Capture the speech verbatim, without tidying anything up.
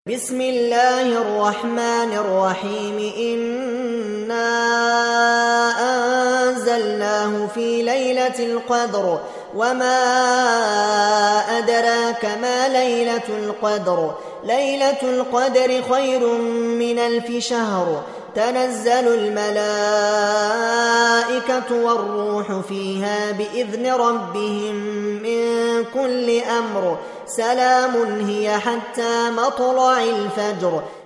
بسم الله الرحمن الرحيم إنا أنزلناه في ليلة القدر وما أدراك ما ليلة القدر ليلة القدر خير من ألف شهر تنزل الملائكة والروح فيها بإذن ربهم من كل أمر سلام هي حتى مطلع الفجر